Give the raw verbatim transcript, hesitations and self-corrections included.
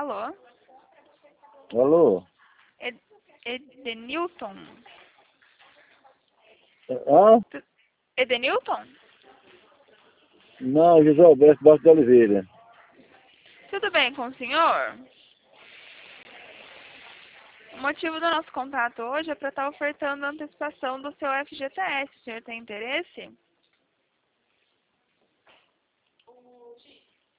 Alô? Alô? Ed Edenilton? Hã? Tu- Edenilton? Não, José Alberto Bastos de Oliveira. Tudo bem com o senhor? O motivo do nosso contato hoje é para estar ofertando a antecipação do seu F G T S. O senhor tem interesse?